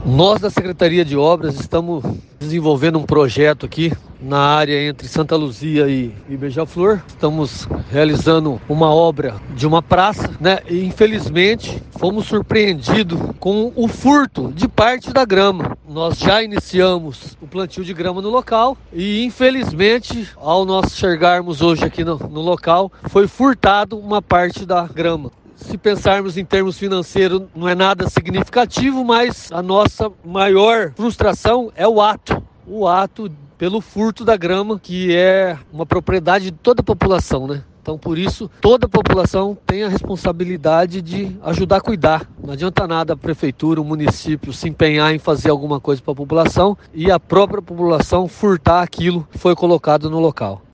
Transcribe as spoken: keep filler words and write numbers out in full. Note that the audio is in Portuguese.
Nós da Secretaria de Obras estamos desenvolvendo um projeto aqui na área entre Santa Luzia e, e Beija-Flor. Estamos realizando uma obra de uma praça, né? E infelizmente fomos surpreendidos com o furto de parte da grama. Nós já iniciamos o plantio de grama no local e infelizmente, ao nós chegarmos hoje aqui no, no local, foi furtado uma parte da grama. Se pensarmos em termos financeiros, não é nada significativo, mas a nossa maior frustração é o ato. O ato pelo furto da grama, que é uma propriedade de toda a população, né? Então, por isso, toda a população tem a responsabilidade de ajudar a cuidar. Não adianta nada a prefeitura, o município se empenhar em fazer alguma coisa para a população e a própria população furtar aquilo que foi colocado no local.